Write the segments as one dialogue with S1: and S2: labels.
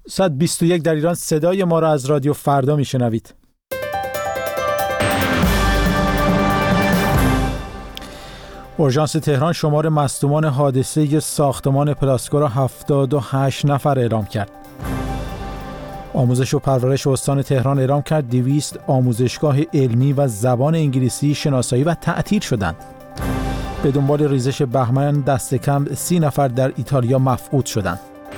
S1: 121 در ایران. صدای ما را از رادیو فردا میشنوید. اورژانس تهران شمار مصدومان حادثه ساختمان پلاسکو را 78 نفر اعلام کرد. آموزش و پرورش استان تهران اعلام کرد 200 آموزشگاه علمی و زبان انگلیسی شناسایی و تعطیل شدند. به دنبال ریزش بهمن دست کم 30 نفر در ایتالیا مفقود شدند.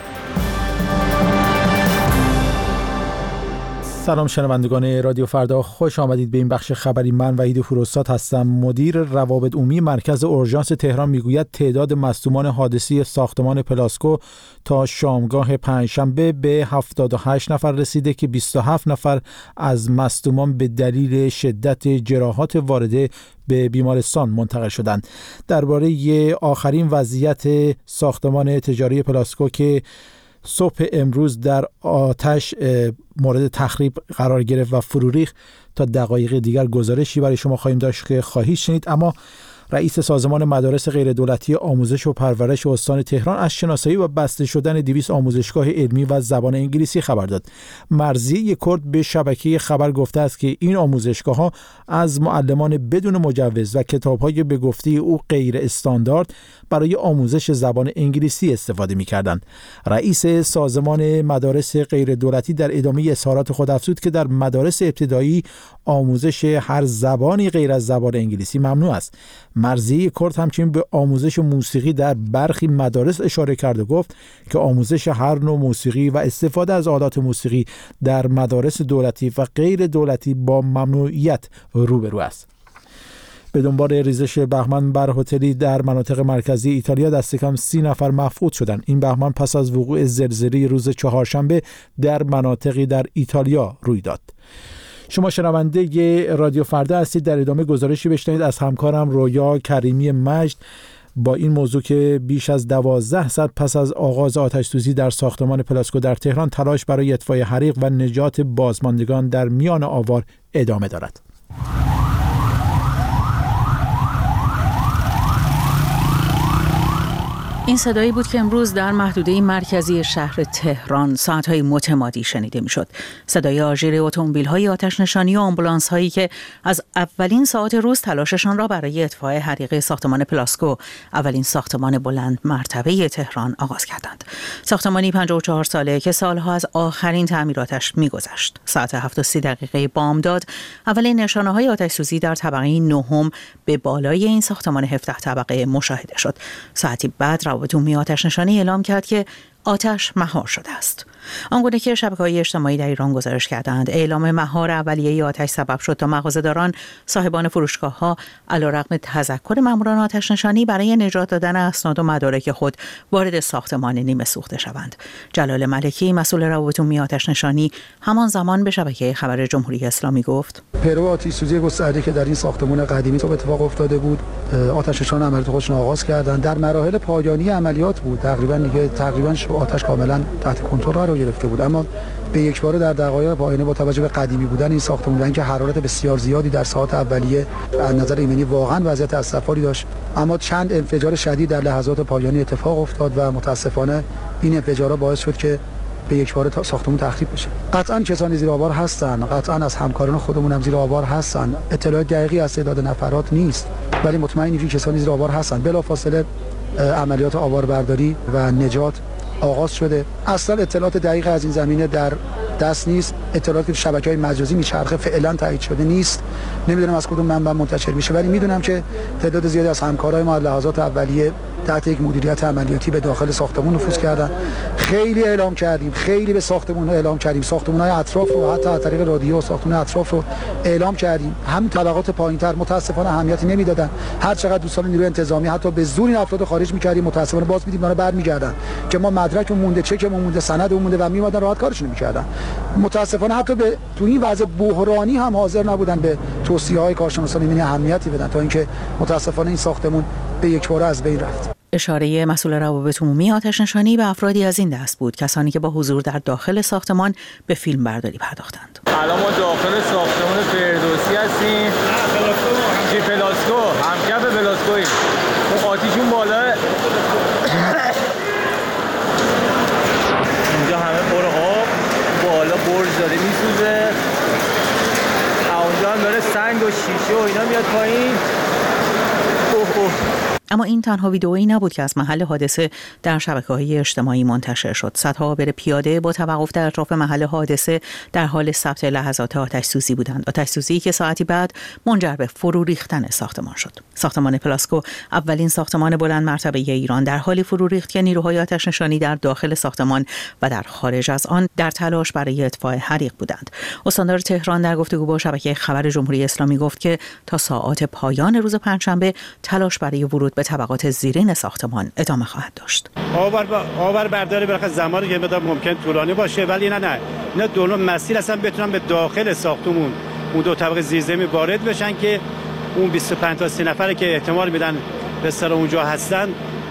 S1: سلام شنوندگان رادیو فردا، خوش آمدید به این بخش خبری. من وحید فروستاد هستم. مدیر روابط عمومی مرکز اورژانس تهران میگوید تعداد مصدومان حادثه ساختمان پلاسکو تا شامگاه پنجشنبه به 78 نفر رسیده که 27 نفر از مصدومان به دلیل شدت جراحات وارده به بیمارستان منتقل شدند. درباره آخرین وضعیت ساختمان تجاری پلاسکو که صبح امروز در آتش مورد تخریب قرار گرفت و فرو ریخت تا دقایق دیگر گزارشی برای شما خواهیم داشت که خواهید شنید. اما رئیس سازمان مدارس غیردولتی آموزش و پرورش استان تهران از شناسایی و بسته شدن 200 آموزشگاه علمی و زبان انگلیسی خبر داد. مرضیه کرد به شبکه خبر گفته است که این آموزشگاه‌ها از معلمان بدون مجوز و کتاب‌های به گفته او غیر استاندارد برای آموزش زبان انگلیسی استفاده می‌کردند. رئیس سازمان مدارس غیردولتی در ادامه اظهارات خود افزود که در مدارس ابتدایی آموزش هر زبانی غیر از زبان انگلیسی ممنوع است. مرضیه کرد همچنین به آموزش موسیقی در برخی مدارس اشاره کرد و گفت که آموزش هر نوع موسیقی و استفاده از آلات موسیقی در مدارس دولتی و غیر دولتی با ممنوعیت روبرو است. به دنبال ریزش بهمن بر هتلی در مناطق مرکزی ایتالیا دست کم 30 نفر مفقود شدند. این بهمن پس از وقوع زلزله روز چهارشنبه در مناطقی در ایتالیا روی داد. شما شنونده رادیو فردا هستید. در ادامه گزارشی بشنوید از همکارم رویا کریمی مجد با این موضوع که بیش از 12 ساعت پس از آغاز آتش‌سوزی در ساختمان پلاسکو در تهران تلاش برای اطفای حریق و نجات بازماندگان در میان آوار ادامه دارد.
S2: این صدایی بود که امروز در محدوده مرکزی شهر تهران ساعت‌های متمادی شنیده می‌شد. صدای آژیر اتومبیل‌های آتش‌نشانی و آمبولانس‌هایی که از اولین ساعات روز تلاششان را برای اطفاء حریق ساختمان پلاسکو، اولین ساختمان بلند مرتبه تهران، آغاز کردند. ساختمانی 54 ساله که سالها از آخرین تعمیراتش می‌گذشت. ساعت 7:30 بامداد اولین نشانه‌های آتش‌سوزی در طبقه نهم به بالای این ساختمان 17 طبقه مشاهده شد. ساعتی بعد روابط عمومی آتش‌نشانی اعلام کرد که آتش مهار شده است. آنگونه که شبکه‌های اجتماعی در ایران گزارش کردند، اعلام مهار اولیه آتش سبب شد تا مغازه‌داران، صاحبان فروشگاه‌ها علیرغم تذکر ماموران آتش‌نشانی برای نجات دادن اسناد و مدارک خود وارد ساختمان نیمه سوخته شوند. جلال ملکی، مسئول روابط عمومی آتش‌نشانی، همان زمان به شبکه خبر جمهوری اسلامی گفت:
S3: پیرو آتش‌سوزی گسترده که در این ساختمان قدیمی اتفاق افتاده بود، آتش‌نشان عملیات خودشون آغاز کردند. در مراحل پایانی عملیات بود. تقریباً آتش کاملا تحت کنترل قرار گرفته بود، اما به یک باره در دقایق پایانی با توجه به قدیمی بودن این ساختمان و اینکه حرارت بسیار زیادی در ساعات اولیه از نظر ایمنی واقعا وضعیت اسفباری داشت، اما چند انفجار شدید در لحظات پایانی اتفاق افتاد و متاسفانه این انفجارات باعث شد که به یک باره ساختمان تخریب بشه. قطعا کسانی زیر آوار هستن، قطعا از همکاران خودمون هم زیر آوار هستن. اطلاعات دقیقی از تعداد نفرات نیست، ولی مطمئنیم که کسانی زیر آوار هستن. بلافاصله عملیات آواربرداری و نجات آغاز شده. اصلا اطلاعات دقیق از این زمینه در دست نیست. اطلاعاتی که شبکه‌های مجازی میچرخه فعلا تایید شده نیست. نمیدونم از کدوم منبع منتشر میشه، ولی میدونم که تعداد زیادی از همکارای ما لحظات اولیه تحت یک مدیریت عملیاتی به داخل ساختمان نفوذ کردن. خیلی اعلام کردیم، خیلی به ساختمان‌ها اعلام کردیم، ساختمان‌های اطراف رو حتی از طریق رادیو ساختمان اطراف رو اعلام کردیم. هم طبقات پایین‌تر متاسفانه اهمیتی نمیدادن. هر چقدر دوستان نیروی انتظامی حتی به زور این افراد خارج می‌کردیم، متاسفانه باز می‌دیدیم اونا برمیگردن که ما مدرکمون مونده، چکمون مونده، سندمون مونده و میومدن راحت کارشون می‌کردن. متاسفانه حتی تو این وضع بحرانی هم حاضر نبودن به توصیه‌های کارشناسان ایمنی اهمیتی بدن تا اینکه متاسفانه این ساختمون به یک باره از بین رفت.
S2: اشاره مسئول روابط عمومی آتش‌نشانی به افرادی از این دست بود، کسانی که با حضور در داخل ساختمان به فیلم برداری پرداختند.
S4: الان ما داخل ساختمان فردوسی هستیم. پلاسکو، همکف پلاسکویی. اون آتیشون بالا. اینجا همه پر آب.
S2: اما این تنها ویدئویی نبود که از محل حادثه در شبکه‌های اجتماعی منتشر شد. صدها عابر پیاده با توقف در اطراف محل حادثه در حال ثبت لحظات آتش‌سوزی بودند. آتش‌سوزی که ساعتی بعد منجر به فرو ریختن ساختمان شد. ساختمان پلاسکو اولین ساختمان بلند مرتبه ایران در حالی فرو ریخت که نیروهای آتش‌نشانی در داخل ساختمان و در خارج از آن در تلاش برای اطفاء حریق بودند. استاندار تهران در گفتگو با شبکه خبر جمهوری اسلامی گفت که تا ساعات پایان روز پنجشنبه تلاش برای ورود به طبقات زیرین ساختمان ادامه خواهد داشت.
S5: آور برداری برای زمانی که ممکن طولانی باشه، ولی نه دونو مسیر اصلا بتونن به داخل ساختمون اون دو طبقه زیرزمینی وارد بشن که اون 25 تا 30 نفری که احتمال میدن به سر اونجا هستن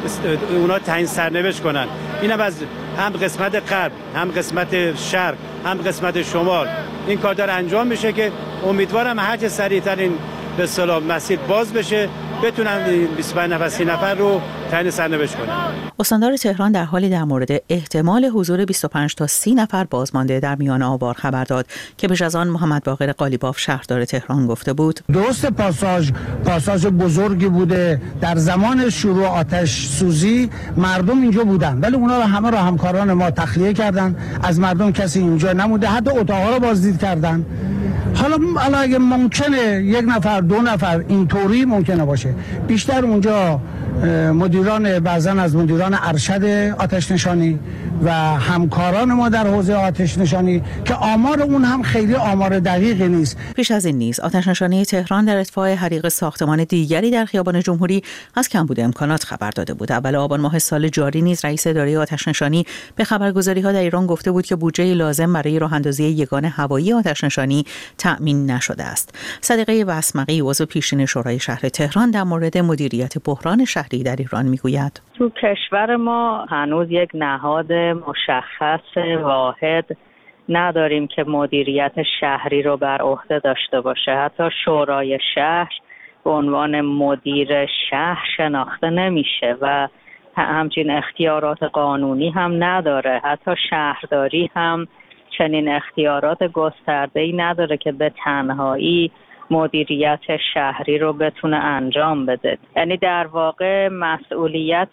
S5: اونا تعیین سرنوشت کنن. اینم از هم قسمت غرب، هم قسمت شرق، هم قسمت شمال این کار داره انجام میشه که امیدوارم هر چه سریعتر این به اصطلاح مسیر باز بشه، بتونن 25 نفر 30 نفر رو تعیین سرنوشت کنن.
S2: استاندار تهران در حالی در مورد احتمال حضور 25 تا 30 نفر بازمانده در میان آوار خبر داد که پیش از آن محمد باقر قالیباف شهردار تهران گفته بود
S6: درست پاساژ بزرگی بوده، در زمان شروع آتش سوزی مردم اینجا بودن، ولی اونا رو همه رو همکاران ما تخلیه کردن، از مردم کسی اینجا نمونده، حتی اتاقا رو بازدید کردن. حالا اگه ممکنه یک نفر 2 نفر اینطوری ممکنه باشه، بیشتر اونجا مدیران بعضن از مدیران ارشد آتش نشانی و همکاران ما در حوزه آتش نشانی که آمار اون هم خیلی آمار دقیقی نیست.
S2: پیش از این نیز آتش نشانی تهران در اطفاء حریق ساختمان دیگری در خیابان جمهوری از کمبود امکانات خبر داده بود. اول آبان ماه سال جاری نیز رئیس اداره آتش نشانی به خبرگزاری‌ها در ایران گفته بود که بودجه لازم برای راه‌اندازی یگان هوایی آتش نشانی تأمین نشده است. صدیقه وسمقی عضو پیشین شورای شهر تهران در مورد مدیریت بحران شهری در ایران میگوید
S7: تو کشور ما هنوز یک نهاد مشخص واحد نداریم که مدیریت شهری رو بر عهده داشته باشه. حتی شورای شهر به عنوان مدیر شهر شناخته نمیشه و همچین اختیارات قانونی هم نداره. حتی شهرداری هم چنین اختیارات گسترده‌ای نداره که به تنهایی مدیریت شهری رو بتونه انجام بده. یعنی در واقع مسئولیت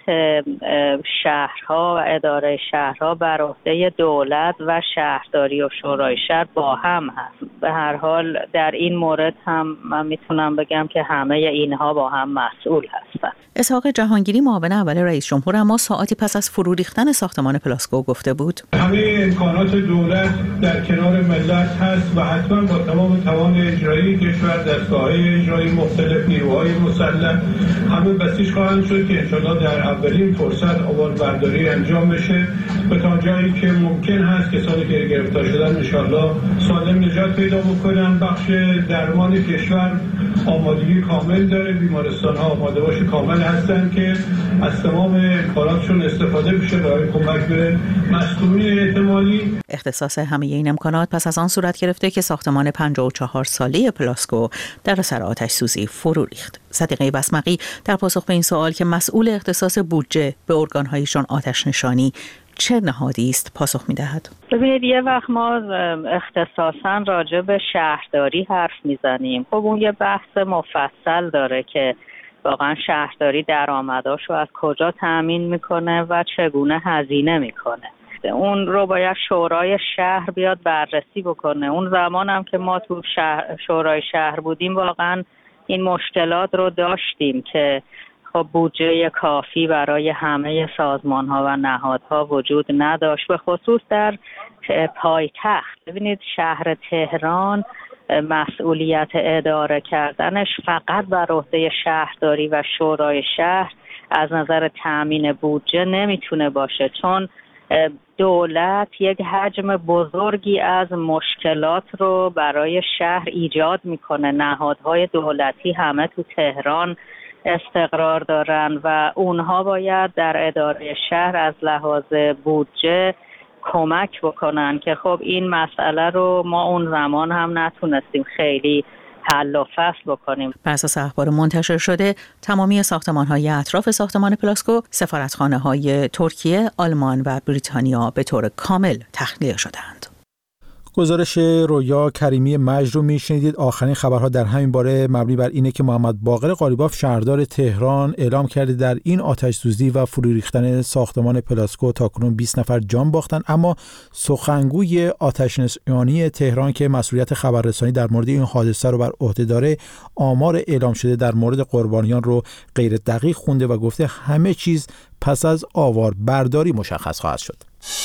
S7: شهرها و اداره شهرها بر عهده دولت و شهرداری و شورای شهر با هم هست. به هر حال در این مورد هم من میتونم بگم که همه اینها با هم مسئول هستن.
S2: اسحاق جهانگیری معاون اول رئیس جمهور اما ساعتی پس از فرو ریختن ساختمان پلاسکو گفته بود
S8: همه امکانات دولت در کنار ملت هست و حتما با تمام توان اجرایی کشور، دستگاه‌های اجرایی مختلف، نیروهای مسلح همه بسیج خواهند شد که انشاءالله در اولین فرصت آواربرداری انجام بشه و تا جایی که ممکن هست کسانی که گرفتار شدن انشاءالله سالم نجات پیدا بکنن. بخش درمان کشور آمادگی کامل داره، بیمارستان‌ها آماده باش کامل هستن که از تمام امکاناتشون استفاده بشه برای کمک به مصدومین احتمالی.
S2: اختصاص همه این امکانات پس از آن صورت گرفته که ساختمان 54 ساله پلاسکو در اثر آتش سوزی فرو ریخت. صدیقه وسمقی در پاسخ به این سوال که مسئول اختصاص بودجه به ارگان‌هایشان آتش نشانی چه نهادی است پاسخ می‌دهد.
S7: ببینید یه وقت ما اختصاصاً راجع به شهرداری حرف میزنیم. خب اون یه بحث مفصل داره که واقعا شهرداری درآمداشو از کجا تأمین میکنه و چگونه هزینه میکنه. اون رو باید شورای شهر بیاد بررسی بکنه. اون زمان هم که ما تو شورای شهر بودیم واقعا این مشکلات رو داشتیم که خب بودجه کافی برای همه سازمان‌ها و نهادها وجود نداشت، به خصوص در پایتخت. ببینید شهر تهران مسئولیت اداره کردنش فقط بر عهده شهرداری و شورای شهر از نظر تأمین بودجه نمیتونه باشه، چون دولت یک حجم بزرگی از مشکلات رو برای شهر ایجاد میکنه. نهادهای دولتی همه تو تهران استقرار دارن و اونها باید در اداره شهر از لحاظ بودجه کمک بکنن که خب این مسئله رو ما اون زمان هم نتونستیم خیلی حل و فصل بکنیم.
S2: بر اساس اخبار منتشر شده تمامی ساختمان‌های اطراف ساختمان پلاسکو سفارتخانه‌های ترکیه، آلمان و بریتانیا به طور کامل تخلیه شدند.
S1: گزارش رویا کریمی مجد رو میشنیدید. آخرین خبرها در همین باره مبنی بر اینه که محمد باقر قالیباف شهردار تهران اعلام کرده در این آتش‌سوزی و فرو ریختن ساختمان پلاسکو تاکنون 20 نفر جان باختن، اما سخنگوی آتش‌نشانی تهران که مسئولیت خبررسانی در مورد این حادثه رو بر عهده داره، آمار اعلام شده در مورد قربانیان رو غیر دقیق خونده و گفته همه چیز پس از آوار برداری مشخص خواهد شد.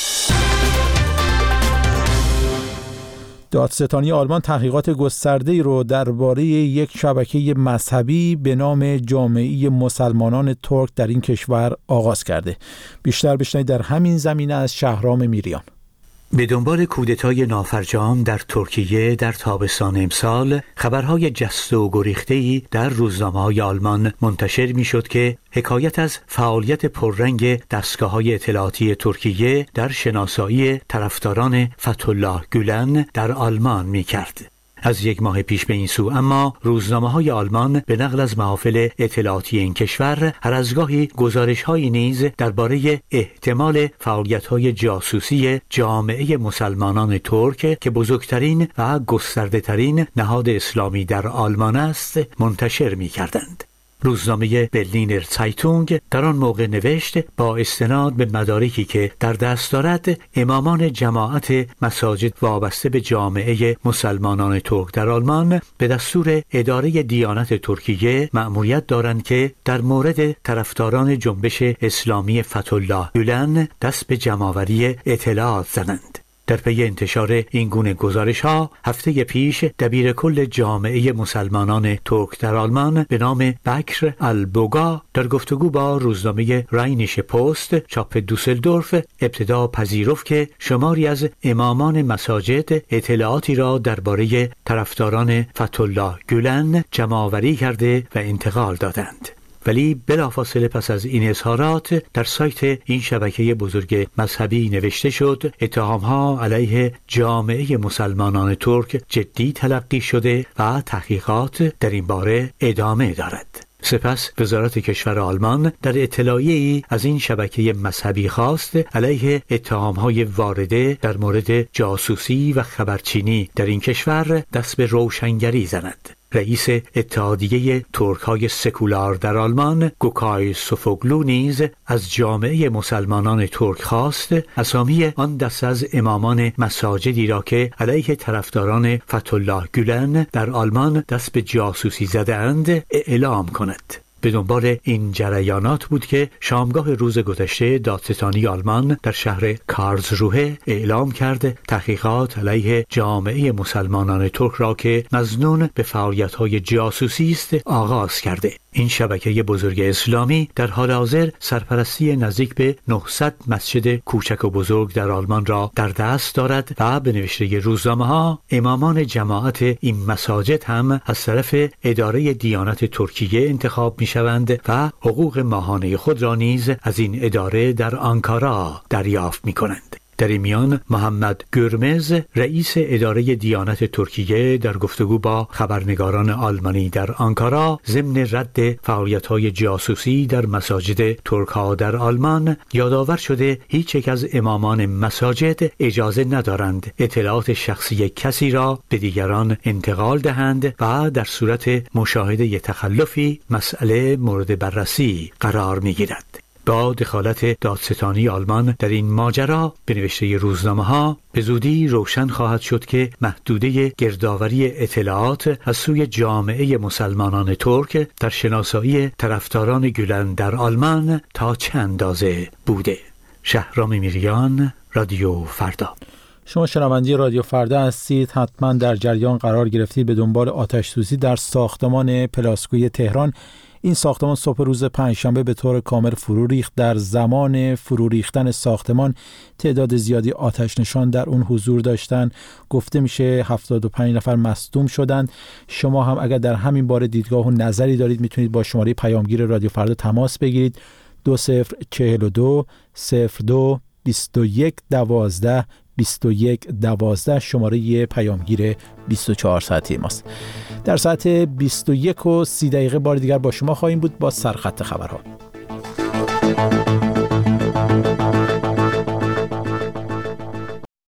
S1: دادستانی آلمان تحقیقات گسترده‌ای رو درباره یک شبکه مذهبی به نام جامعه مسلمانان ترک در این کشور آغاز کرده. بیشتر بشنوید در همین زمینه از شهرام میریان.
S9: به دنبال کودتای نافرجام در ترکیه در تابستان امسال، خبرهای جست و گریخته‌ای در روزنامه‌های آلمان منتشر می‌شد که حکایت از فعالیت پررنگ دستگاه‌های اطلاعاتی ترکیه در شناسایی طرفداران فتح‌الله گولن در آلمان می‌کرد. از یک ماه پیش به این سو اما روزنامه‌های آلمان به نقل از محافل اطلاعاتی این کشور هر از گاهی گزارش‌هایی نیز درباره احتمال فعالیت‌های جاسوسی جامعه مسلمانان ترک که بزرگترین و گسترده‌ترین نهاد اسلامی در آلمان است منتشر می‌کردند. روزنامه برلینر زایتونگ در آن موقع نوشت با استناد به مدارکی که در دست دارد، امامان جماعت مساجد وابسته به جامعه مسلمانان ترک در آلمان به دستور اداره دیانت ترکیه مأموریت دارند که در مورد طرفداران جنبش اسلامی فتح‌الله گولن دست به جمع‌آوری اطلاعات زنند. در پی انتشار این گونه گزارش‌ها هفته پیش دبیر کل جامعه مسلمانان ترک در آلمان به نام بکر البوگا در گفتگو با روزنامه راینیشه پست چاپ دوسلدورف ابتدا پذیرفت که شماری از امامان مساجد اطلاعاتی را درباره طرفداران فتح‌الله گولن جمع‌آوری کرده و انتقال دادند. ولی بلافاصله پس از این اظهارات در سایت این شبکه بزرگ مذهبی نوشته شد اتهام‌ها علیه جامعه مسلمانان ترک جدی تلقی شده و تحقیقات در این باره ادامه دارد. سپس وزارت کشور آلمان در اطلاعیه‌ای از این شبکه مذهبی خواست علیه اتهام‌های وارده در مورد جاسوسی و خبرچینی در این کشور دست به روشنگری زند. رئیس اتحادیه ترک‌های سکولار در آلمان گوکای سوفوگلو نیز از جامعه مسلمانان ترک خواست اسامی آن دست از امامان مساجدی را که علیه طرفداران فتح‌الله گولن در آلمان دست به جاسوسی زده‌اند اعلام کند. به دنبال این جریانات بود که شامگاه روز گذشته دادستانی آلمان در شهر کارلسروه اعلام کرد تحقیقات علیه جامعه مسلمانان ترک را که مظنون به فعالیت‌های جاسوسی است آغاز کرده. این شبکه بزرگ اسلامی در حال حاضر سرپرستی نزدیک به 900 مسجد کوچک و بزرگ در آلمان را در دست دارد و به نوشته روزنامه‌ها امامان جماعت این مساجد هم از طرف اداره دیانت ترکیه انتخاب می‌شوند و حقوق ماهانه خود را نیز از این اداره در آنکارا دریافت می‌کنند. در این میان محمد گرمز رئیس اداره دیانت ترکیه در گفتگو با خبرنگاران آلمانی در آنکارا ضمن رد فعالیت‌های جاسوسی در مساجد ترک‌ها در آلمان یادآور شده هیچ یک از امامان مساجد اجازه ندارند اطلاعات شخصی کسی را به دیگران انتقال دهند و در صورت مشاهده تخلفی مسئله مورد بررسی قرار می‌گیرد. با دخالت دادستانی آلمان در این ماجرا به نوشته روزنامه‌ها به زودی روشن خواهد شد که محدوده گردآوری اطلاعات از سوی جامعه مسلمانان ترک در شناسایی طرفداران گولن در آلمان تا چه اندازه بوده. شهرام میریان، رادیو فردا.
S1: شما شنونده رادیو فردا هستید. حتما در جریان قرار گرفتید به دنبال آتش‌سوزی در ساختمان پلاسکوی تهران. این ساختمان صبح روز پنجشنبه به طور کامل فرو ریخت. در زمان فرو ریختن ساختمان تعداد زیادی آتش نشان در اون حضور داشتن. گفته میشه 75 نفر مصدوم شدند. شما هم اگر در همین باره دیدگاه و نظری دارید میتونید با شماره پیامگیر رادیو فردا تماس بگیرید. 2042 02 21 12 2112 شماره پیامگیر 24 ساعتی ماست. در ساعت 21:30 بار دیگر با شما خواهیم بود با سرخط خبرها.